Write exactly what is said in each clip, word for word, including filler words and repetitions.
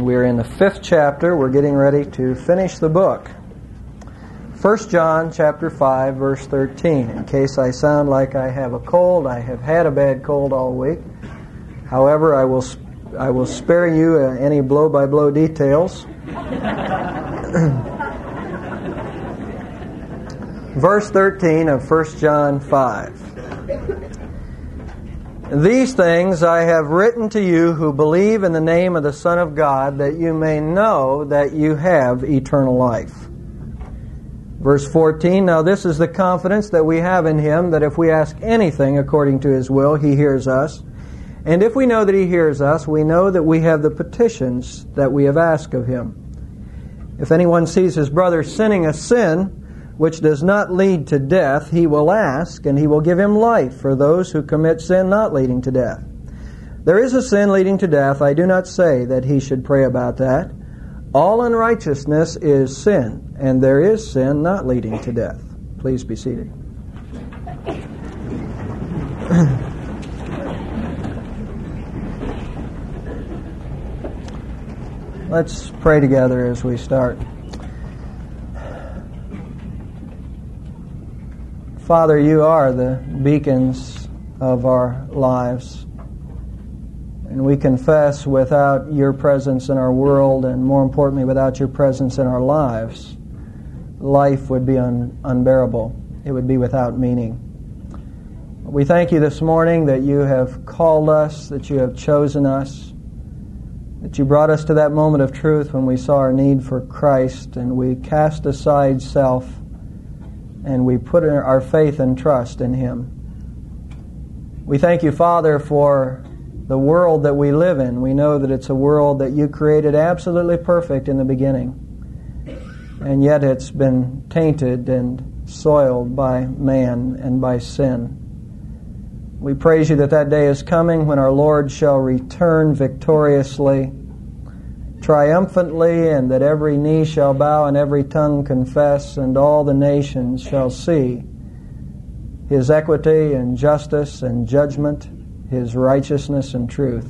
and we're in the fifth chapter. We're getting ready to finish the book. First John chapter five, verse thirteen. In case I sound like I have a cold, I have had a bad cold all week. However, I will I will spare you uh, any blow-by-blow details. Verse thirteen of First John five. These things I have written to you who believe in the name of the Son of God, that you may know that you have eternal life. Verse fourteen, now this is the confidence that we have in Him, that if we ask anything according to His will, He hears us. And if we know that He hears us, we know that we have the petitions that we have asked of Him. If anyone sees his brother sinning a sin which does not lead to death, he will ask, and He will give him life for those who commit sin not leading to death. There is a sin leading to death. I do not say that he should pray about that. All unrighteousness is sin, and there is sin not leading to death. Please be seated. Let's pray together as we start. Father, You are the beacons of our lives. And we confess without Your presence in our world, and more importantly, without Your presence in our lives, life would be un- unbearable. It would be without meaning. We thank You this morning that You have called us, that You have chosen us, that You brought us to that moment of truth when we saw our need for Christ, and we cast aside self, and we put our faith and trust in Him. We thank You, Father, for the world that we live in. We know that it's a world that You created absolutely perfect in the beginning, and yet it's been tainted and soiled by man and by sin. We praise You that that day is coming when our Lord shall return victoriously, triumphantly, and that every knee shall bow and every tongue confess, and all the nations shall see His equity and justice and judgment, His righteousness and truth.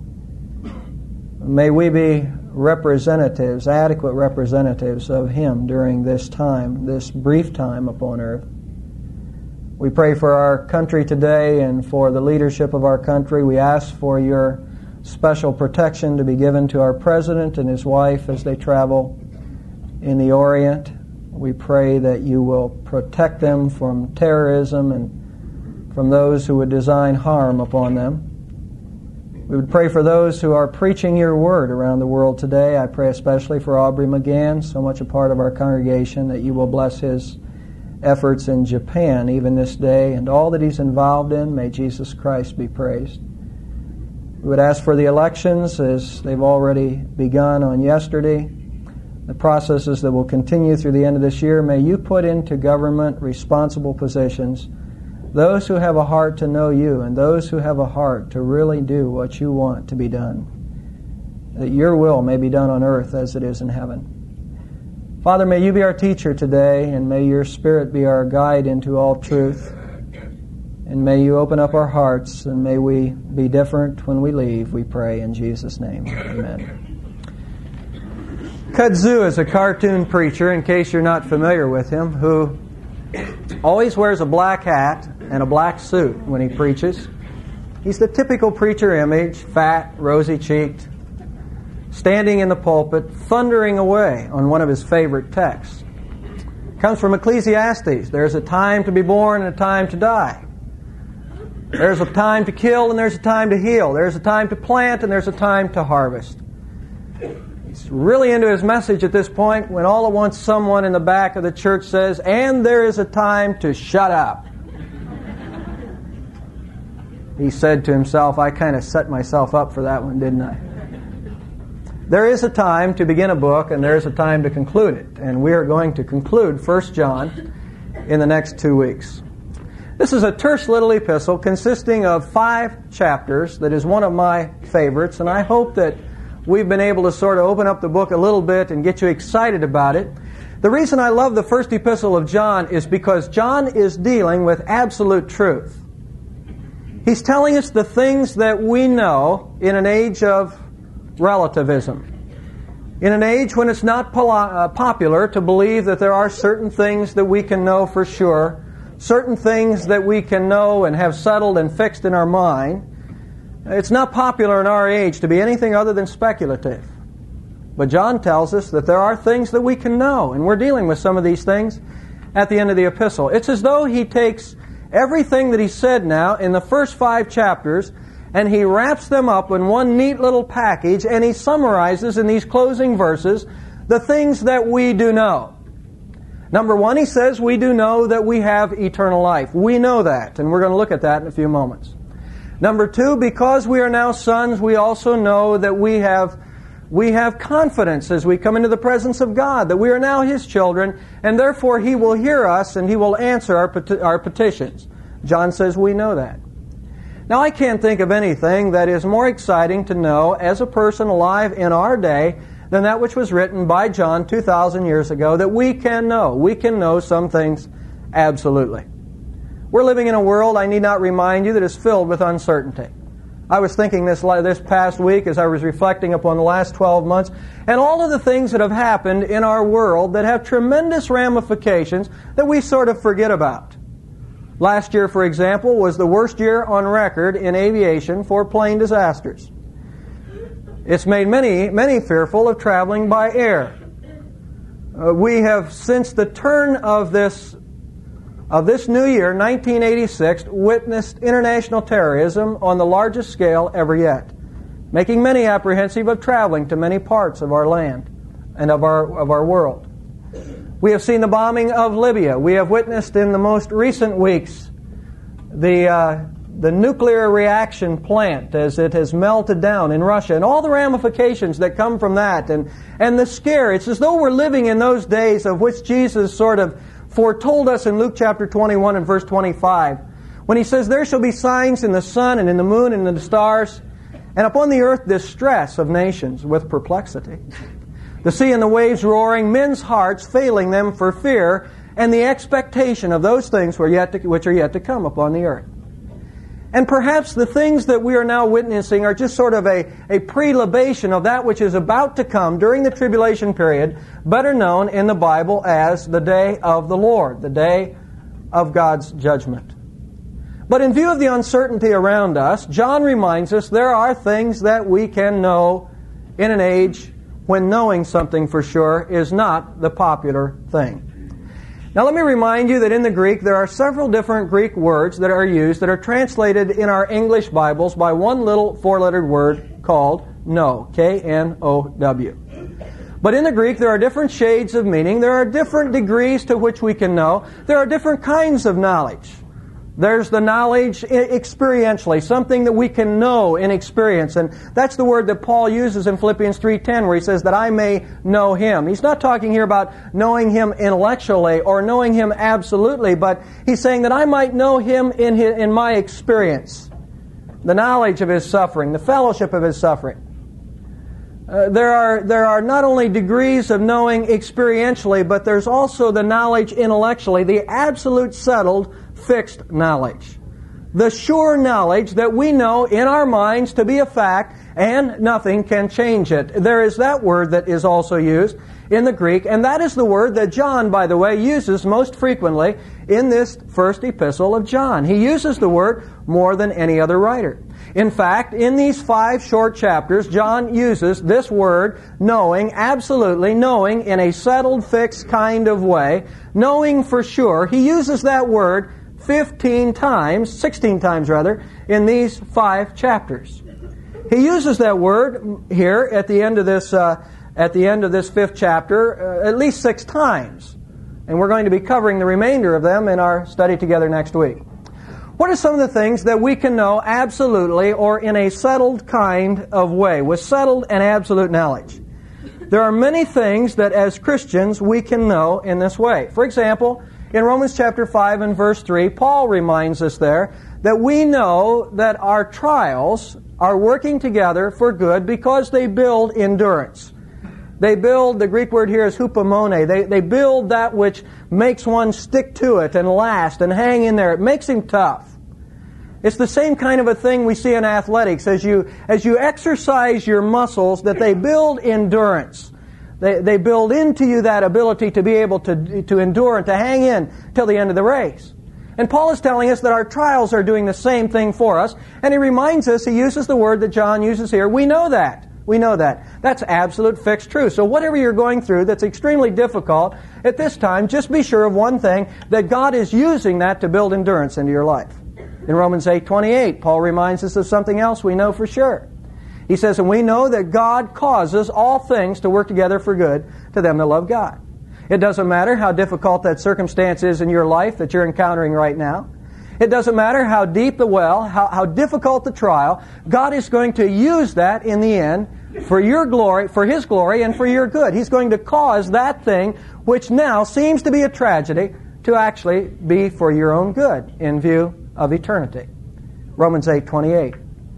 May we be representatives, adequate representatives of Him during this time, this brief time upon earth. We pray for our country today and for the leadership of our country. We ask for Your special protection to be given to our President and his wife as they travel in the Orient. We pray that You will protect them from terrorism and from those who would design harm upon them. We would pray for those who are preaching Your word around the world today. I pray especially for Aubrey McGann, so much a part of our congregation, that You will bless his efforts in Japan even this day, and all that he's involved in. May Jesus Christ be praised. We would ask for the elections as they've already begun on yesterday, the processes that will continue through the end of this year. May You put into government responsible positions those who have a heart to know You, and those who have a heart to really do what You want to be done, that Your will may be done on earth as it is in heaven. Father, may You be our teacher today, and may Your Spirit be our guide into all truth. And may You open up our hearts, and may we be different when we leave, we pray in Jesus' name. Amen. Kudzu is a cartoon preacher, in case you're not familiar with him, who always wears a black hat and a black suit when he preaches. He's the typical preacher image, fat, rosy-cheeked, standing in the pulpit, thundering away on one of his favorite texts. It comes from Ecclesiastes. There's a time to be born and a time to die. There's a time to kill and there's a time to heal. There's a time to plant and there's a time to harvest. He's really into his message at this point when all at once someone in the back of the church says, "And there is a time to shut up." He said to himself, "I kind of set myself up for that one, didn't I?" There is a time to begin a book and there is a time to conclude it. And we are going to conclude First John in the next two weeks. This is a terse little epistle consisting of five chapters that is one of my favorites, and I hope that we've been able to sort of open up the book a little bit and get you excited about it. The reason I love the first epistle of John is because John is dealing with absolute truth. He's telling us the things that we know in an age of relativism. In an age when it's not pol- uh, popular to believe that there are certain things that we can know for sure, certain things that we can know and have settled and fixed in our mind, it's not popular in our age to be anything other than speculative. But John tells us that there are things that we can know, and we're dealing with some of these things at the end of the epistle. It's as though he takes everything that he said now in the first five chapters and he wraps them up in one neat little package, and he summarizes in these closing verses the things that we do know. Number one, he says we do know that we have eternal life. We know that, and we're going to look at that in a few moments. Number two, because we are now sons, we also know that we have we have confidence as we come into the presence of God, that we are now His children, and therefore He will hear us and He will answer our, peti- our petitions. John says we know that. Now, I can't think of anything that is more exciting to know as a person alive in our day than that which was written by John two thousand years ago, that we can know. We can know some things absolutely. We're living in a world, I need not remind you, that is filled with uncertainty. I was thinking this this past week as I was reflecting upon the last twelve months and all of the things that have happened in our world that have tremendous ramifications that we sort of forget about. Last year, for example, was the worst year on record in aviation for plane disasters. It's made many, many fearful of traveling by air. Uh, we have, since the turn of this of this new year, nineteen eighty-six, witnessed international terrorism on the largest scale ever yet, making many apprehensive of traveling to many parts of our land and of our of our world. We have seen the bombing of Libya. We have witnessed in the most recent weeks the uh, the nuclear reaction plant as it has melted down in Russia, and all the ramifications that come from that, and, and the scare. It's as though we're living in those days of which Jesus sort of foretold us in Luke chapter twenty-one and verse twenty-five, when He says, "There shall be signs in the sun and in the moon and in the stars, and upon the earth distress of nations with perplexity. The sea and the waves roaring, men's hearts failing them for fear, and the expectation of those things which are yet to, which are yet to come upon the earth." And perhaps the things that we are now witnessing are just sort of a, a prelibation of that which is about to come during the tribulation period, better known in the Bible as the day of the Lord, the day of God's judgment. But in view of the uncertainty around us, John reminds us there are things that we can know in an age when knowing something for sure is not the popular thing. Now let me remind you that in the Greek there are several different Greek words that are used that are translated in our English Bibles by one little four-lettered word called know, K N O W. But in the Greek there are different shades of meaning. There are different degrees to which we can know. There are different kinds of knowledge. There's the knowledge experientially, something that we can know in experience. And that's the word that Paul uses in Philippians three ten, where he says that I may know Him. He's not talking here about knowing Him intellectually or knowing Him absolutely, but he's saying that I might know Him in his, in my experience. The knowledge of His suffering, the fellowship of His suffering. Uh, there are there are not only degrees of knowing experientially, but there's also the knowledge intellectually, the absolute settled fixed knowledge. The sure knowledge that we know in our minds to be a fact and nothing can change it. There is that word that is also used in the Greek, and that is the word that John, by the way, uses most frequently in this first epistle of John. He uses the word more than any other writer. In fact, in these five short chapters, John uses this word, knowing, absolutely knowing in a settled, fixed kind of way, knowing for sure. He uses that word fifteen times, sixteen times rather, in these five chapters. He uses that word here at the end of this uh, at the end of this fifth chapter uh, at least six times. And we're going to be covering the remainder of them in our study together next week. What are some of the things that we can know absolutely or in a settled kind of way, with settled and absolute knowledge? There are many things that as Christians we can know in this way. For example, in Romans chapter five and verse three, Paul reminds us there that we know that our trials are working together for good because they build endurance. They build, the Greek word here is hupomone, they, they build that which makes one stick to it and last and hang in there. It makes him tough. It's the same kind of a thing we see in athletics. As you, as you exercise your muscles, that they build endurance. They, they build into you that ability to be able to, to endure and to hang in till the end of the race. And Paul is telling us that our trials are doing the same thing for us. And he reminds us, he uses the word that John uses here, we know that. We know that. That's absolute fixed truth. So whatever you're going through that's extremely difficult at this time, just be sure of one thing, that God is using that to build endurance into your life. In Romans eight twenty-eight, Paul reminds us of something else we know for sure. He says, and we know that God causes all things to work together for good to them that love God. It doesn't matter how difficult that circumstance is in your life that you're encountering right now. It doesn't matter how deep the well, how, how difficult the trial. God is going to use that in the end for your glory, for His glory, and for your good. He's going to cause that thing, which now seems to be a tragedy, to actually be for your own good in view of eternity. Romans eight twenty-eight.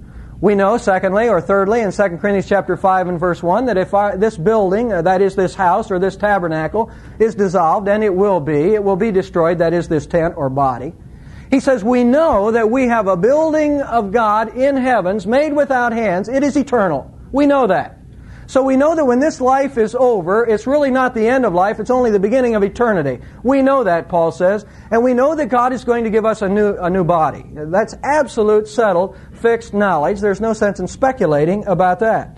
We know, secondly, or thirdly, in Second Corinthians chapter five and verse one, that if I, this building, uh, that is this house or this tabernacle, is dissolved, and it will be, it will be destroyed, that is this tent or body. He says, we know that we have a building of God in heavens, made without hands. It is eternal. We know that. So we know that when this life is over, it's really not the end of life, it's only the beginning of eternity. We know that, Paul says, and we know that God is going to give us a new a new body. That's absolute, settled, fixed knowledge. There's no sense in speculating about that.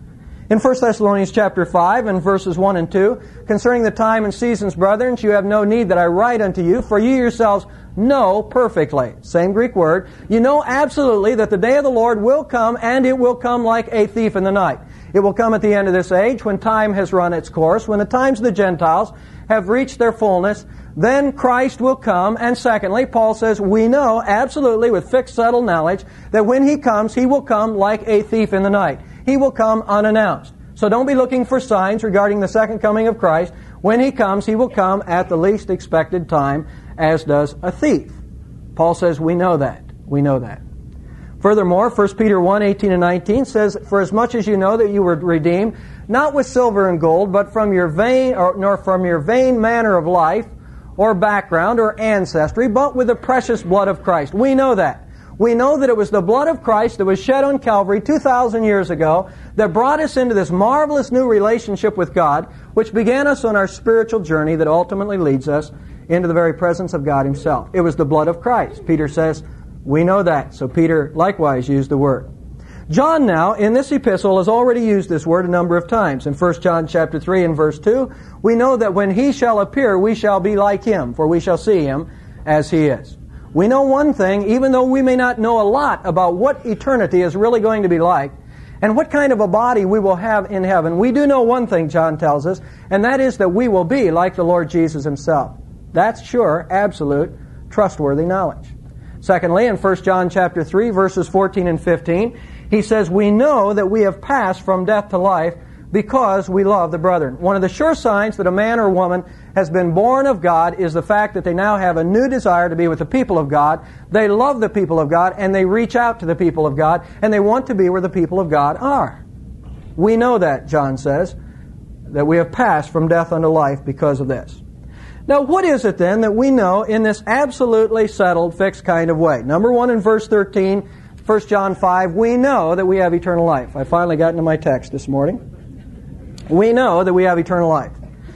In First Thessalonians chapter five and verses one and two, concerning the time and seasons, brethren, you have no need that I write unto you, for you yourselves know perfectly. Same Greek word. You know absolutely that the day of the Lord will come, and it will come like a thief in the night. It will come at the end of this age, when time has run its course, when the times of the Gentiles have reached their fullness. Then Christ will come. And secondly, Paul says, we know absolutely with fixed, settled knowledge that when He comes, He will come like a thief in the night. He will come unannounced. So don't be looking for signs regarding the second coming of Christ. When He comes, He will come at the least expected time, as does a thief. Paul says we know that. We know that. Furthermore, First Peter one eighteen and nineteen says, for as much as you know that you were redeemed, not with silver and gold, but from your vain, or nor from your vain manner of life, or background, or ancestry, but with the precious blood of Christ. We know that. We know that it was the blood of Christ that was shed on Calvary two thousand years ago that brought us into this marvelous new relationship with God, which began us on our spiritual journey that ultimately leads us into the very presence of God Himself. It was the blood of Christ. Peter says, we know that. So Peter likewise used the word. John now, in this epistle, has already used this word a number of times. In First John chapter three and verse two, we know that when He shall appear, we shall be like Him, for we shall see Him as He is. We know one thing, even though we may not know a lot about what eternity is really going to be like, and what kind of a body we will have in heaven, we do know one thing, John tells us, and that is that we will be like the Lord Jesus Himself. That's sure, absolute, trustworthy knowledge. Secondly, in First John chapter three, verses fourteen and fifteen, he says, we know that we have passed from death to life because we love the brethren. One of the sure signs that a man or woman has been born of God is the fact that they now have a new desire to be with the people of God. They love the people of God, and they reach out to the people of God, and they want to be where the people of God are. We know that, John says, that we have passed from death unto life because of this. Now, what is it then that we know in this absolutely settled, fixed kind of way? Number one, in verse thirteen, First John five, we know that we have eternal life. I finally got into my text this morning. We know that we have eternal life.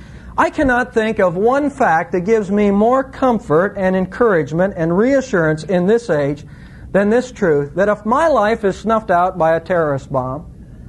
I cannot think of one fact that gives me more comfort and encouragement and reassurance in this age than this truth, that if my life is snuffed out by a terrorist bomb,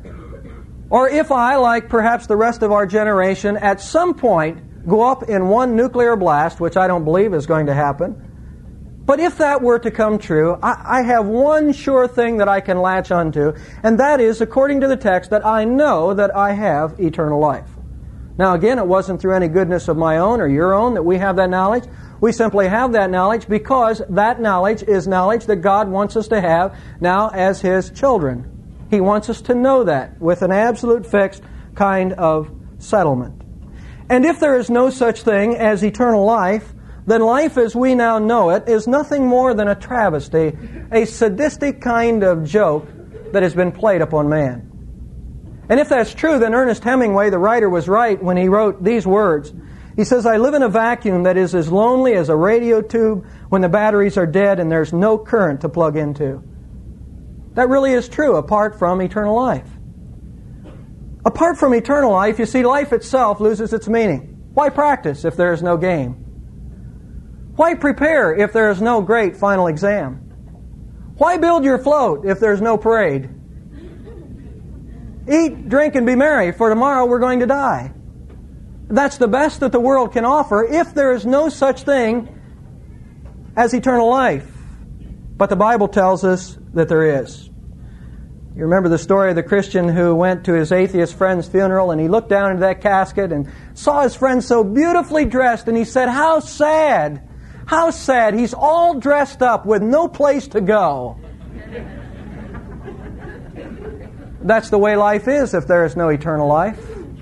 or if I, like perhaps the rest of our generation, at some point go up in one nuclear blast, which I don't believe is going to happen, but if that were to come true, I, I have one sure thing that I can latch onto, and that is, according to the text, that I know that I have eternal life. Now again, it wasn't through any goodness of my own or your own that we have that knowledge. We simply have that knowledge because that knowledge is knowledge that God wants us to have now as His children. He wants us to know that with an absolute fixed kind of settlement. And if there is no such thing as eternal life, then life as we now know it is nothing more than a travesty, a sadistic kind of joke that has been played upon man. And if that's true, then Ernest Hemingway, the writer, was right when he wrote these words. He says, I live in a vacuum that is as lonely as a radio tube when the batteries are dead and there's no current to plug into. That really is true apart from eternal life. Apart from eternal life, you see, life itself loses its meaning. Why practice if there is no game? Why prepare if there is no great final exam? Why build your float if there's no parade? Eat, drink, and be merry, for tomorrow we're going to die. That's the best that the world can offer if there is no such thing as eternal life. But the Bible tells us that there is. You remember the story of the Christian who went to his atheist friend's funeral, and he looked down into that casket and saw his friend so beautifully dressed, and he said, "How sad! How sad! He's all dressed up with no place to go." That's the way life is if there is no eternal life.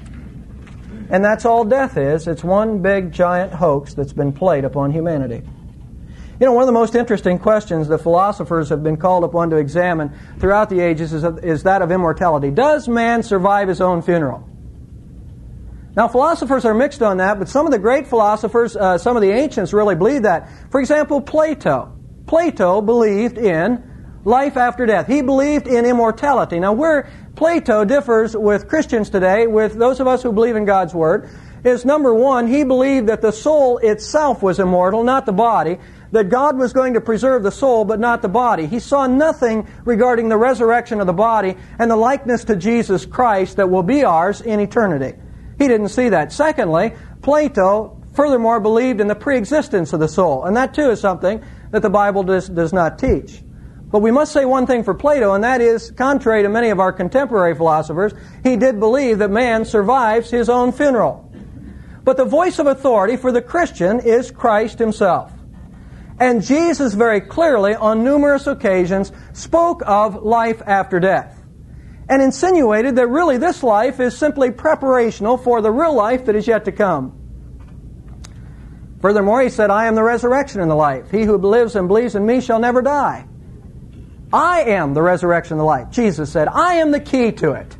And that's all death is. It's one big giant hoax that's been played upon humanity. You know, one of the most interesting questions that philosophers have been called upon to examine throughout the ages is, is that of immortality. Does man survive his own funeral? Now, philosophers are mixed on that, but some of the great philosophers, uh, some of the ancients really believed that. For example, Plato. Plato believed in life after death. He believed in immortality. Now, where Plato differs with Christians today, with those of us who believe in God's Word, is number one, he believed that the soul itself was immortal, not the body, that God was going to preserve the soul, but not the body. He saw nothing regarding the resurrection of the body and the likeness to Jesus Christ that will be ours in eternity. He didn't see that. Secondly, Plato furthermore believed in the preexistence of the soul, and that too is something that the Bible does, does not teach. But we must say one thing for Plato, and that is, contrary to many of our contemporary philosophers, he did believe that man survives his own funeral. But the voice of authority for the Christian is Christ Himself. And Jesus very clearly, on numerous occasions, spoke of life after death, and insinuated that really this life is simply preparational for the real life that is yet to come. Furthermore, He said, "I am the resurrection and the life. He who lives and believes in Me shall never die." I am the resurrection and the life. Jesus said, I am the key to it.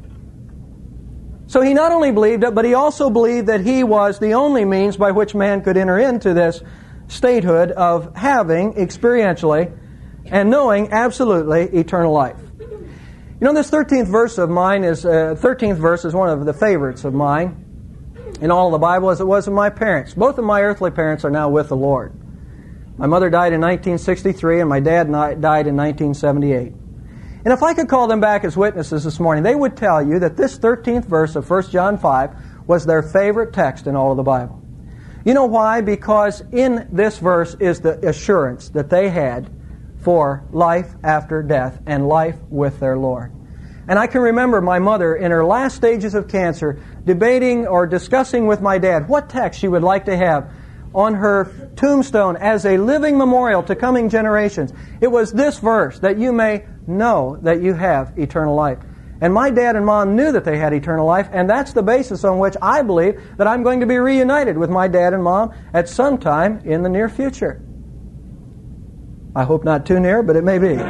So He not only believed it, but He also believed that He was the only means by which man could enter into this statehood of having experientially and knowing absolutely eternal life. You know, this thirteenth verse of mine is uh, thirteenth verse is one of the favorites of mine in all of the Bible, as it was of my parents. Both of my earthly parents are now with the Lord. My mother died in nineteen sixty-three, and my dad died in nineteen seventy-eight. And if I could call them back as witnesses this morning, they would tell you that this thirteenth verse of First John five was their favorite text in all of the Bible. You know why? Because in this verse is the assurance that they had for life after death and life with their Lord. And I can remember my mother in her last stages of cancer debating or discussing with my dad what text she would like to have on her tombstone as a living memorial to coming generations. It was this verse, that you may know that you have eternal life. And my dad and mom knew that they had eternal life, and that's the basis on which I believe that I'm going to be reunited with my dad and mom at some time in the near future. I hope not too near, but it may be.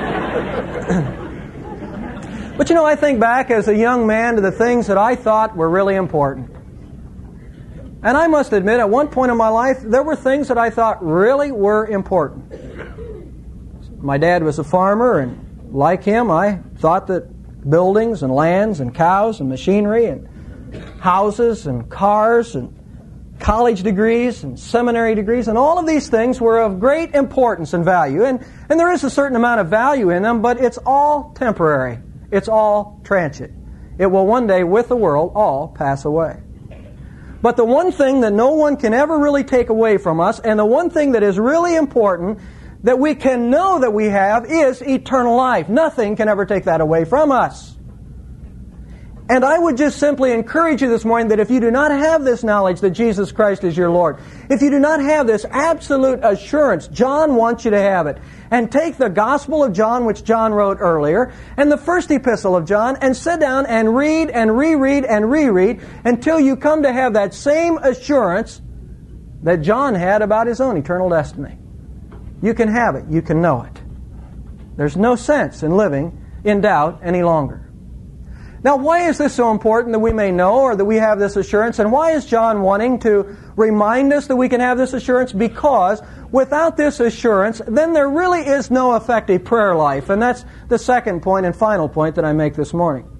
But you know, I think back as a young man to the things that I thought were really important. And I must admit, at one point in my life, there were things that I thought really were important. My dad was a farmer, and like him, I thought that buildings and lands and cows and machinery and houses and cars and college degrees and seminary degrees and all of these things were of great importance and value. And, and there is a certain amount of value in them, but it's all temporary. It's all transient. It will one day, with the world, all pass away. But the one thing that no one can ever really take away from us, and the one thing that is really important that we can know that we have, is eternal life. Nothing can ever take that away from us. And I would just simply encourage you this morning that if you do not have this knowledge that Jesus Christ is your Lord, if you do not have this absolute assurance, John wants you to have it. And take the Gospel of John, which John wrote earlier, and the first epistle of John, and sit down and read and reread and reread until you come to have that same assurance that John had about his own eternal destiny. You can have it. You can know it. There's no sense in living in doubt any longer. Now, why is this so important that we may know, or that we have this assurance? And why is John wanting to remind us that we can have this assurance? Because without this assurance, then there really is no effective prayer life. And that's the second point and final point that I make this morning.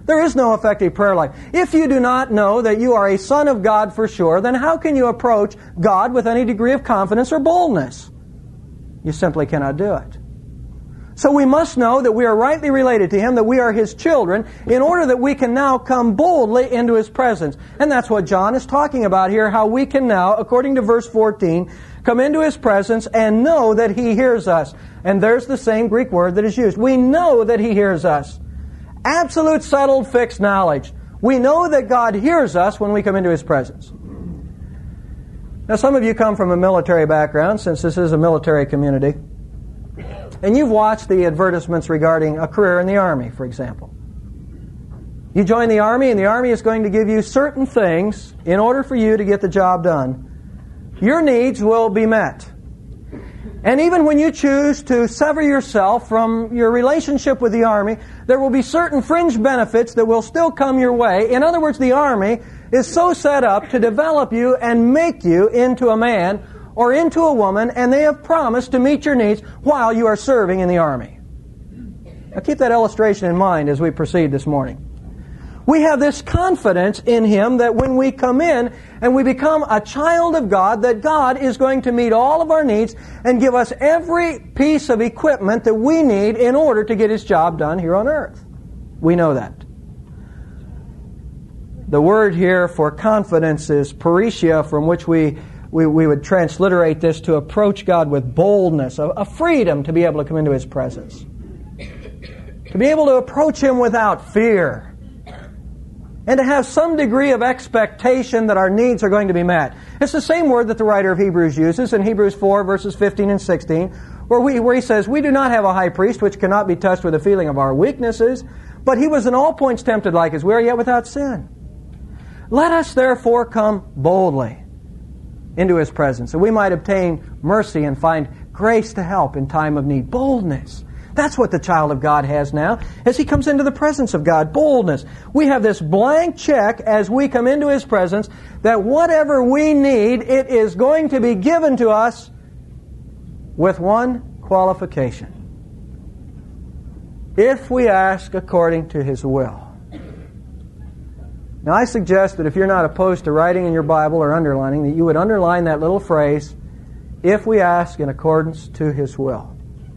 There is no effective prayer life. If you do not know that you are a son of God for sure, then how can you approach God with any degree of confidence or boldness? You simply cannot do it. So we must know that we are rightly related to Him, that we are His children, in order that we can now come boldly into His presence. And that's what John is talking about here, how we can now, according to verse fourteen, come into His presence and know that He hears us. And there's the same Greek word that is used. We know that He hears us. Absolute, settled, fixed knowledge. We know that God hears us when we come into His presence. Now, some of you come from a military background, since this is a military community. And you've watched the advertisements regarding a career in the Army, for example. You join the Army, and the Army is going to give you certain things in order for you to get the job done. Your needs will be met. And even when you choose to sever yourself from your relationship with the Army, there will be certain fringe benefits that will still come your way. In other words, the Army is so set up to develop you and make you into a man or into a woman, and they have promised to meet your needs while you are serving in the Army. Now keep that illustration in mind as we proceed this morning. We have this confidence in Him that when we come in and we become a child of God, that God is going to meet all of our needs and give us every piece of equipment that we need in order to get His job done here on earth. We know that. The word here for confidence is parousia, from which we We, we would transliterate this to approach God with boldness, a, a freedom to be able to come into His presence. To be able to approach Him without fear. And to have some degree of expectation that our needs are going to be met. It's the same word that the writer of Hebrews uses in Hebrews four, verses fifteen and sixteen, where, we, where he says, "We do not have a high priest which cannot be touched with the feeling of our weaknesses, but He was in all points tempted like as we are, yet without sin. Let us therefore come boldly into His presence, so we might obtain mercy and find grace to help in time of need." Boldness. That's what the child of God has now as he comes into the presence of God. Boldness. We have this blank check as we come into His presence that whatever we need, it is going to be given to us with one qualification. If we ask according to His will. Now, I suggest that if you're not opposed to writing in your Bible or underlining, that you would underline that little phrase, "if we ask in accordance to His will."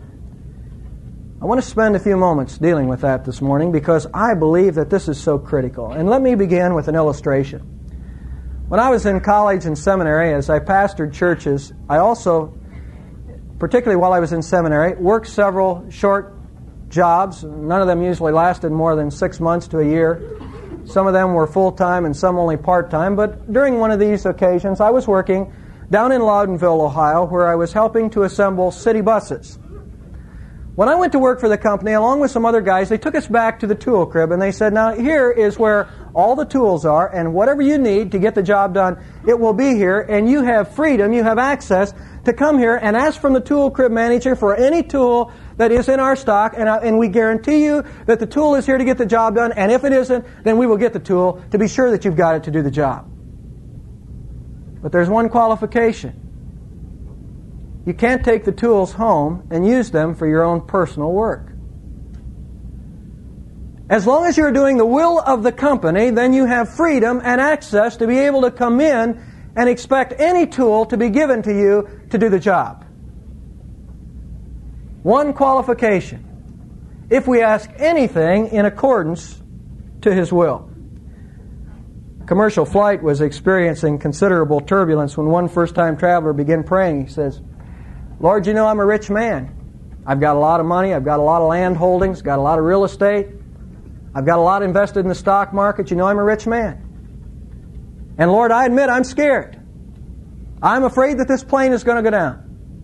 I want to spend a few moments dealing with that this morning because I believe that this is so critical. And let me begin with an illustration. When I was in college and seminary, as I pastored churches, I also, particularly while I was in seminary, worked several short jobs. None of them usually lasted more than six months to a year. Some of them were full-time and some only part-time. But during one of these occasions, I was working down in Loudonville, Ohio, where I was helping to assemble city buses. When I went to work for the company, along with some other guys, they took us back to the tool crib and they said, "Now here is where all the tools are, and whatever you need to get the job done, it will be here, and you have freedom, you have access to come here and ask from the tool crib manager for any tool that is in our stock, and, uh, and we guarantee you that the tool is here to get the job done, and if it isn't, then we will get the tool to be sure that you've got it to do the job. But there's one qualification. You can't take the tools home and use them for your own personal work. As long as you're doing the will of the company, then you have freedom and access to be able to come in and expect any tool to be given to you to do the job. One qualification: if we ask anything in accordance to His will. Commercial flight was experiencing considerable turbulence when one first-time traveler began praying. He says, "Lord, you know I'm a rich man. I've got a lot of money. I've got a lot of land holdings, got a lot of real estate. I've got a lot invested in the stock market. You know I'm a rich man. And Lord, I admit I'm scared. I'm afraid that this plane is going to go down.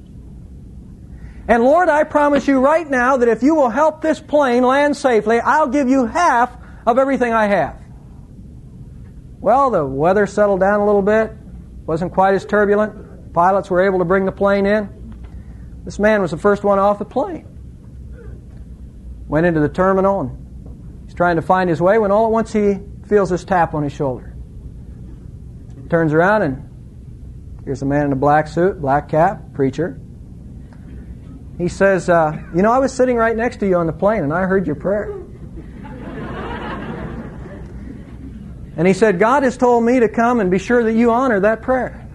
And Lord, I promise you right now that if you will help this plane land safely, I'll give you half of everything I have." Well, the weather settled down a little bit. Wasn't quite as turbulent. Pilots were able to bring the plane in. This man was the first one off the plane. Went into the terminal and he's trying to find his way when all at once he feels this tap on his shoulder. Turns around and here's a man in a black suit, black cap, preacher. He says, uh, "You know, I was sitting right next to you on the plane and I heard your prayer." And he said, God has told me to come and be sure that you honor that prayer.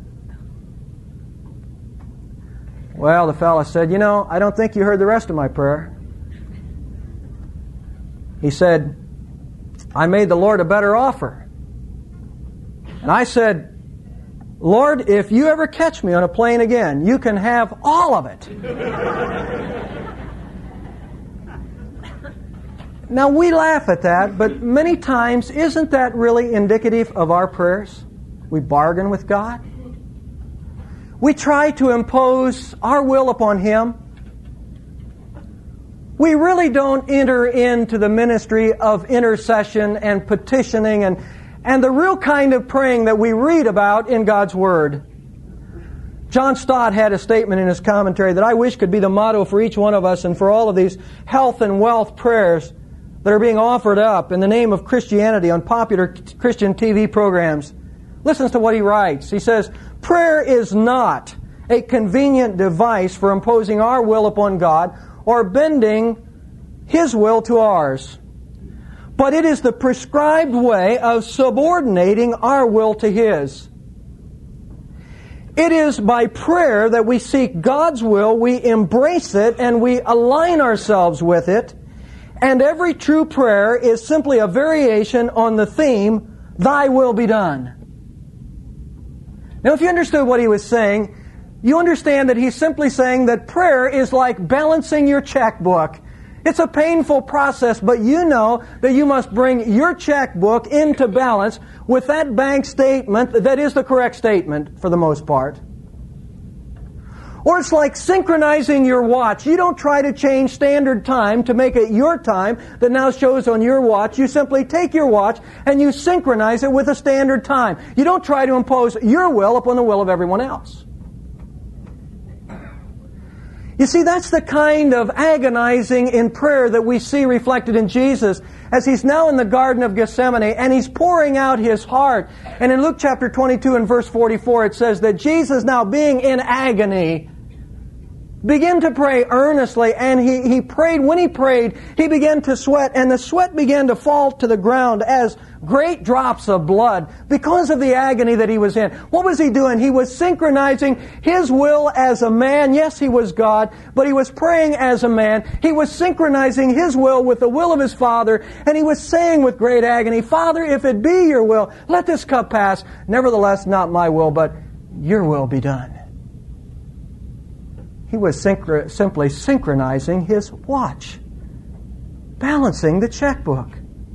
Well, the fellow said, you know, I don't think you heard the rest of my prayer. He said, I made the Lord a better offer. And I said, Lord, if you ever catch me on a plane again, you can have all of it. Now, we laugh at that, but many times, isn't that really indicative of our prayers? We bargain with God. We try to impose our will upon Him. We really don't enter into the ministry of intercession and petitioning and, and the real kind of praying that we read about in God's Word. John Stott had a statement in his commentary that I wish could be the motto for each one of us and for all of these health and wealth prayers that are being offered up in the name of Christianity on popular Christian T V programs. Listen to what he writes. He says, prayer is not a convenient device for imposing our will upon God or bending His will to ours, but it is the prescribed way of subordinating our will to His. It is by prayer that we seek God's will, we embrace it, and we align ourselves with it. And every true prayer is simply a variation on the theme, Thy will be done. Now, if you understood what he was saying, you understand that he's simply saying that prayer is like balancing your checkbook. It's a painful process, but you know that you must bring your checkbook into balance with that bank statement that is the correct statement for the most part. Or it's like synchronizing your watch. You don't try to change standard time to make it your time that now shows on your watch. You simply take your watch and you synchronize it with a standard time. You don't try to impose your will upon the will of everyone else. You see, that's the kind of agonizing in prayer that we see reflected in Jesus as He's now in the Garden of Gethsemane and He's pouring out His heart. And in Luke chapter twenty-two and verse forty-four it says that Jesus, now being in agony, began to pray earnestly, and he, he prayed. When he prayed, he began to sweat, and the sweat began to fall to the ground as great drops of blood because of the agony that he was in. What was he doing? He was synchronizing his will as a man. Yes, he was God, but he was praying as a man. He was synchronizing his will with the will of his Father, and he was saying with great agony, Father, if it be your will, let this cup pass. Nevertheless, not my will, but your will be done. He was synchro- simply synchronizing his watch, balancing the checkbook.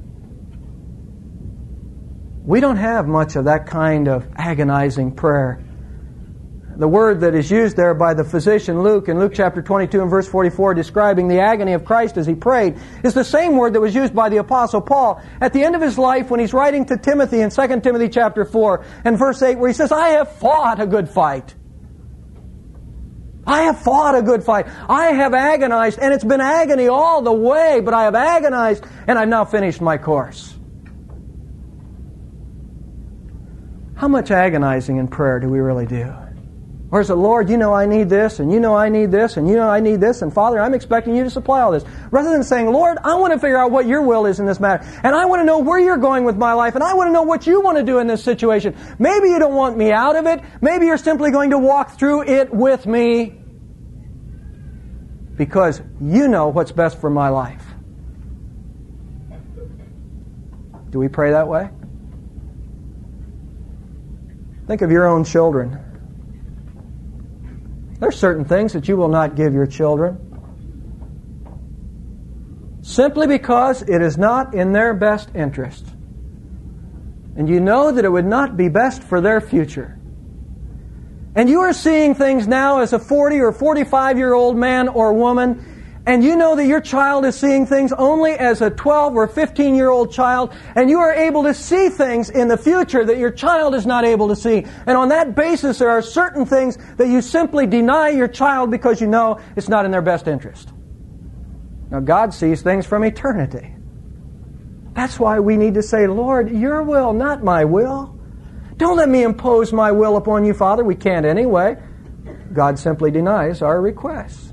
We don't have much of that kind of agonizing prayer. The word that is used there by the physician Luke in Luke chapter twenty-two and verse forty-four describing the agony of Christ as He prayed is the same word that was used by the Apostle Paul at the end of his life when he's writing to Timothy in Second Timothy chapter four and verse eight where he says, I have fought a good fight. I have fought a good fight. I have agonized, and it's been agony all the way, but I have agonized, and I've now finished my course. How much agonizing in prayer do we really do? Or is it, Lord, you know I need this, and you know I need this, and you know I need this, and Father, I'm expecting you to supply all this. Rather than saying, Lord, I want to figure out what your will is in this matter, and I want to know where you're going with my life, and I want to know what you want to do in this situation. Maybe you don't want me out of it. Maybe you're simply going to walk through it with me because you know what's best for my life. Do we pray that way? Think of your own children. There's certain things that you will not give your children simply because it is not in their best interest. And you know that it would not be best for their future. And you are seeing things now as a forty or forty-five-year-old man or woman, and you know that your child is seeing things only as a twelve or fifteen-year-old child, and you are able to see things in the future that your child is not able to see. And on that basis, there are certain things that you simply deny your child because you know it's not in their best interest. Now, God sees things from eternity. That's why we need to say, Lord, your will, not my will. Don't let me impose my will upon you, Father. We can't anyway. God simply denies our requests.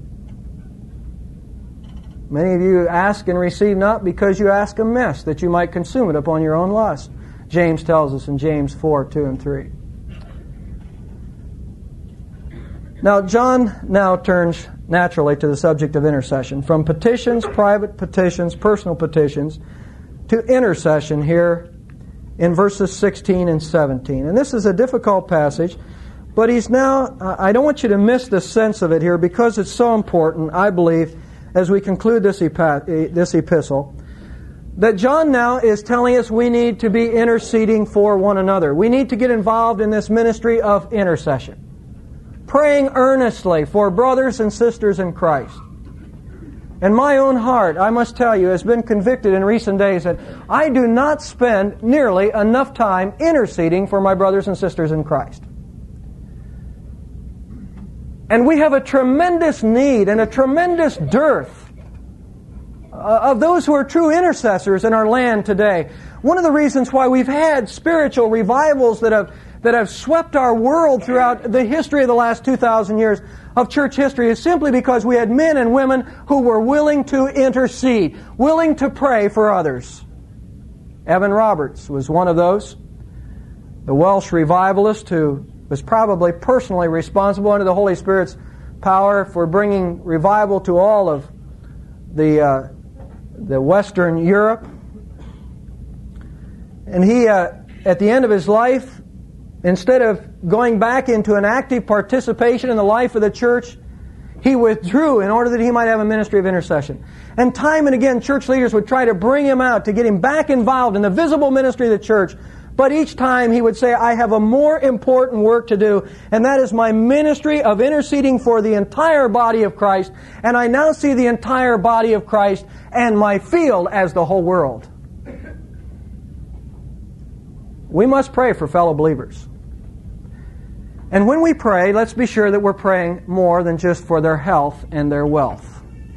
Many of you ask and receive not because you ask amiss, that you might consume it upon your own lust. James tells us in James four, two and three. Now, John now turns naturally to the subject of intercession. From petitions, private petitions, personal petitions, to intercession here in verses sixteen and seventeen. And this is a difficult passage, but he's now, I don't want you to miss the sense of it here because it's so important, I believe, as we conclude this, epi- this epistle, that John now is telling us we need to be interceding for one another. We need to get involved in this ministry of intercession. Praying earnestly for brothers and sisters in Christ. And my own heart, I must tell you, has been convicted in recent days that I do not spend nearly enough time interceding for my brothers and sisters in Christ. And we have a tremendous need and a tremendous dearth of those who are true intercessors in our land today. One of the reasons why we've had spiritual revivals that have that have swept our world throughout the history of the last two thousand years of church history is simply because we had men and women who were willing to intercede, willing to pray for others. Evan Roberts was one of those, the Welsh revivalist who was probably personally responsible under the Holy Spirit's power for bringing revival to all of the uh, the Western Europe. And he, uh, at the end of his life, instead of going back into an active participation in the life of the church, he withdrew in order that he might have a ministry of intercession. And time and again, church leaders would try to bring him out to get him back involved in the visible ministry of the church. But each time he would say, I have a more important work to do, and that is my ministry of interceding for the entire body of Christ. And I now see the entire body of Christ and my field as the whole world. We must pray for fellow believers. And when we pray, let's be sure that we're praying more than just for their health and their wealth.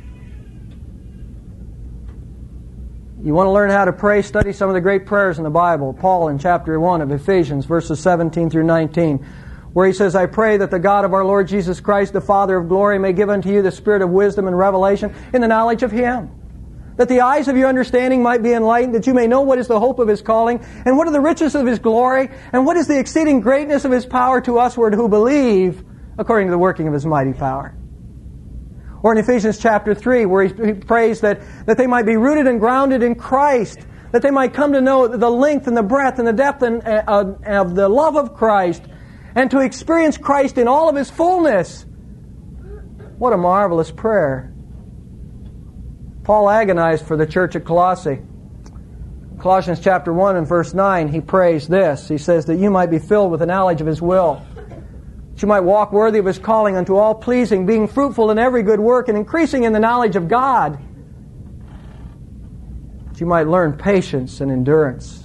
You want to learn how to pray? Study some of the great prayers in the Bible. Paul in chapter one of Ephesians, verses seventeen through nineteen, where he says, I pray that the God of our Lord Jesus Christ, the Father of glory, may give unto you the spirit of wisdom and revelation in the knowledge of Him, that the eyes of your understanding might be enlightened, that you may know what is the hope of His calling, and what are the riches of His glory, and what is the exceeding greatness of His power to usward who believe, according to the working of His mighty power. Or in Ephesians chapter three, where he, he prays that, that they might be rooted and grounded in Christ, that they might come to know the length and the breadth and the depth and, uh, of the love of Christ, and to experience Christ in all of His fullness. What a marvelous prayer. Paul agonized for the church at Colossae. Colossians chapter one and verse nine, he prays this. He says that you might be filled with the knowledge of His will, that you might walk worthy of His calling unto all pleasing, being fruitful in every good work and increasing in the knowledge of God, that you might learn patience and endurance.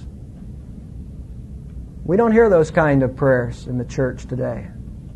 We don't hear those kind of prayers in the church today.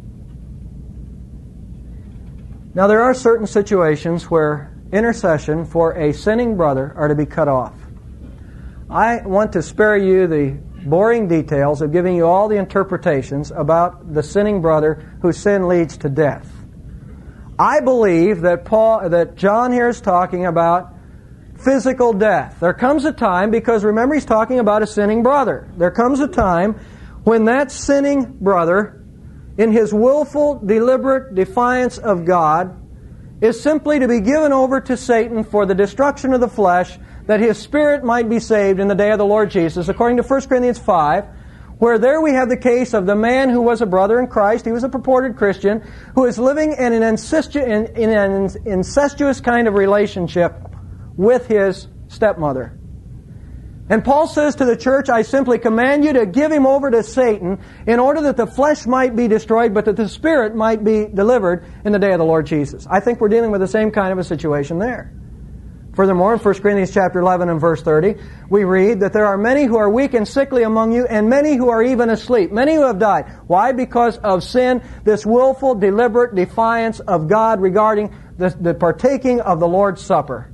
Now there are certain situations where intercession for a sinning brother are to be cut off. I want to spare you the boring details of giving you all the interpretations about the sinning brother whose sin leads to death. I believe that Paul, that John here is talking about physical death. There comes a time, because remember he's talking about a sinning brother. There comes a time when that sinning brother, in his willful, deliberate defiance of God, is simply to be given over to Satan for the destruction of the flesh, that his spirit might be saved in the day of the Lord Jesus, according to First Corinthians five, where there we have the case of the man who was a brother in Christ, he was a purported Christian, who is living in an, incestu- in, in an incestuous kind of relationship with his stepmother. And Paul says to the church, I simply command you to give him over to Satan in order that the flesh might be destroyed, but that the spirit might be delivered in the day of the Lord Jesus. I think we're dealing with the same kind of a situation there. Furthermore, in First Corinthians chapter eleven and verse thirty, we read that there are many who are weak and sickly among you, and many who are even asleep, many who have died. Why? Because of sin, this willful, deliberate defiance of God regarding the, the partaking of the Lord's Supper.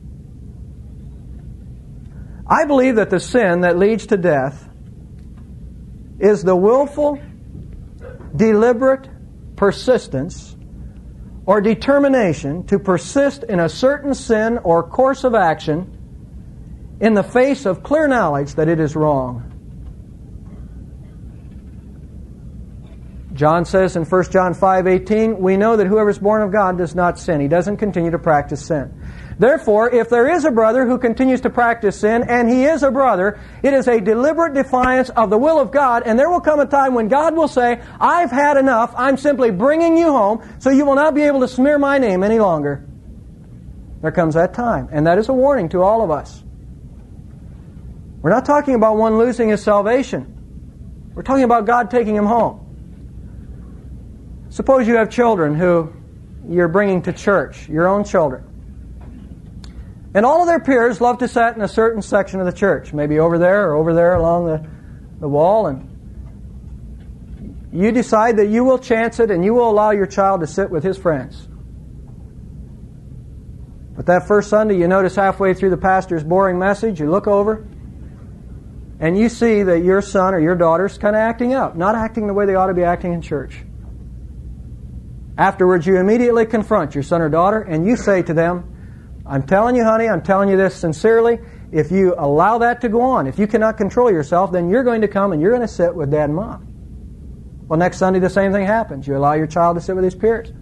I believe that the sin that leads to death is the willful, deliberate persistence or determination to persist in a certain sin or course of action in the face of clear knowledge that it is wrong. John says in First John five eighteen, we know that whoever is born of God does not sin. He doesn't continue to practice sin. Therefore, if there is a brother who continues to practice sin, and he is a brother, it is a deliberate defiance of the will of God, and there will come a time when God will say, I've had enough, I'm simply bringing you home, so you will not be able to smear my name any longer. There comes that time, and that is a warning to all of us. We're not talking about one losing his salvation. We're talking about God taking him home. Suppose you have children who you're bringing to church, your own children. And all of their peers love to sit in a certain section of the church, maybe over there or over there along the, the wall, and you decide that you will chance it and you will allow your child to sit with his friends. But that first Sunday, you notice halfway through the pastor's boring message, you look over, and you see that your son or your daughter's kind of acting out, not acting the way they ought to be acting in church. Afterwards, you immediately confront your son or daughter, and you say to them, I'm telling you, honey, I'm telling you this sincerely, if you allow that to go on, if you cannot control yourself, then you're going to come and you're going to sit with Dad and Mom. Well, next Sunday, the same thing happens. You allow your child to sit with his peers.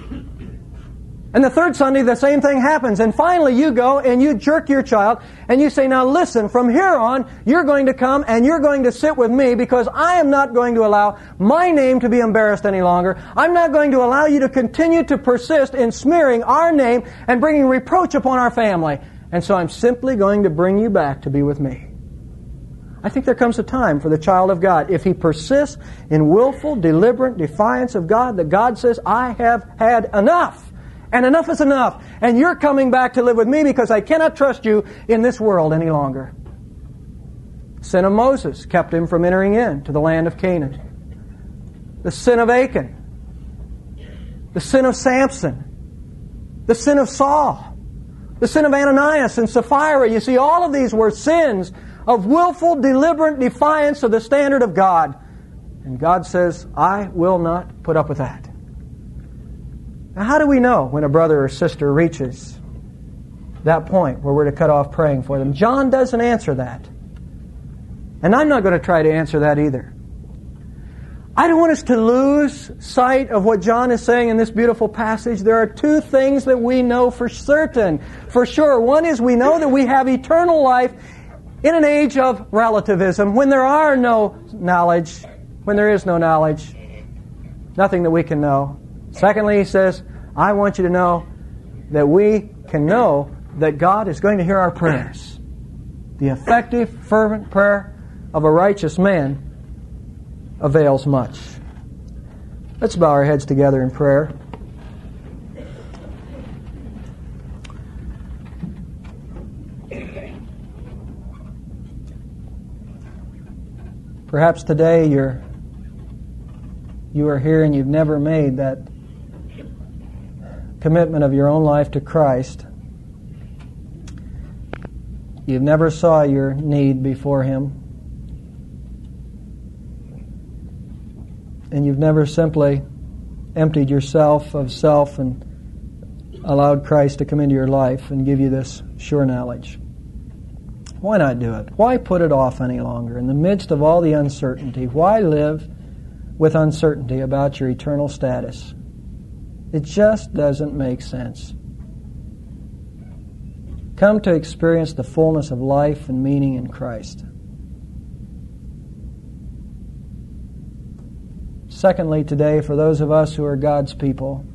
And the third Sunday, the same thing happens. And finally, you go and you jerk your child and you say, now listen, from here on, you're going to come and you're going to sit with me because I am not going to allow my name to be embarrassed any longer. I'm not going to allow you to continue to persist in smearing our name and bringing reproach upon our family. And so I'm simply going to bring you back to be with me. I think there comes a time for the child of God, if he persists in willful, deliberate defiance of God, that God says, I have had enough. And enough is enough. And you're coming back to live with me because I cannot trust you in this world any longer. The sin of Moses kept him from entering into the land of Canaan. The sin of Achan. The sin of Samson. The sin of Saul. The sin of Ananias and Sapphira. You see, all of these were sins of willful, deliberate defiance of the standard of God. And God says, I will not put up with that. Now, how do we know when a brother or sister reaches that point where we're to cut off praying for them? John doesn't answer that. And I'm not going to try to answer that either. I don't want us to lose sight of what John is saying in this beautiful passage. There are two things that we know for certain, for sure. One is we know that we have eternal life in an age of relativism, when there are no knowledge, when there is no knowledge, nothing that we can know. Secondly, he says, I want you to know that we can know that God is going to hear our prayers. The effective, fervent prayer of a righteous man avails much. Let's bow our heads together in prayer. Perhaps today you're you are here and you've never made that commitment of your own life to Christ. You've never saw your need before Him. And you've never simply emptied yourself of self and allowed Christ to come into your life and give you this sure knowledge. Why not do it? Why put it off any longer? In the midst of all the uncertainty, why live with uncertainty about your eternal status? It just doesn't make sense. Come to experience the fullness of life and meaning in Christ. Secondly, today, for those of us who are God's people,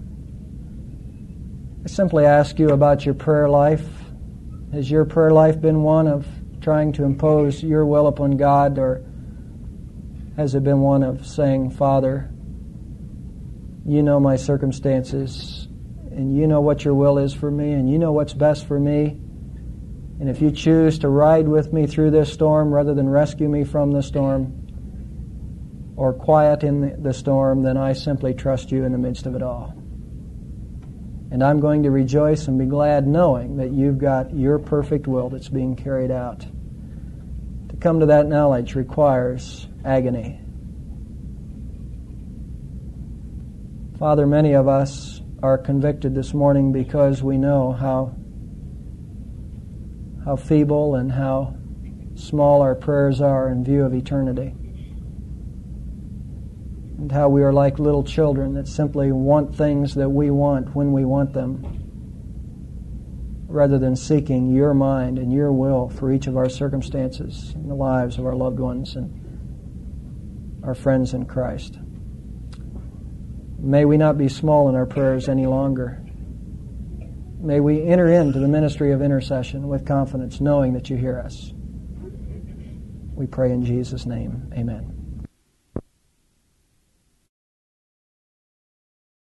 I simply ask you about your prayer life. Has your prayer life been one of trying to impose your will upon God, or has it been one of saying, Father, you know my circumstances, and you know what your will is for me, and you know what's best for me. And if you choose to ride with me through this storm rather than rescue me from the storm or quiet in the storm, then I simply trust you in the midst of it all. And I'm going to rejoice and be glad knowing that you've got your perfect will that's being carried out. To come to that knowledge requires agony. Father, many of us are convicted this morning because we know how how feeble and how small our prayers are in view of eternity. and how we are like little children that simply want things that we want when we want them, rather than seeking your mind and your will for each of our circumstances and the lives of our loved ones and our friends in Christ. May we not be small in our prayers any longer. May we enter into the ministry of intercession with confidence, knowing that you hear us. We pray in Jesus' name. Amen.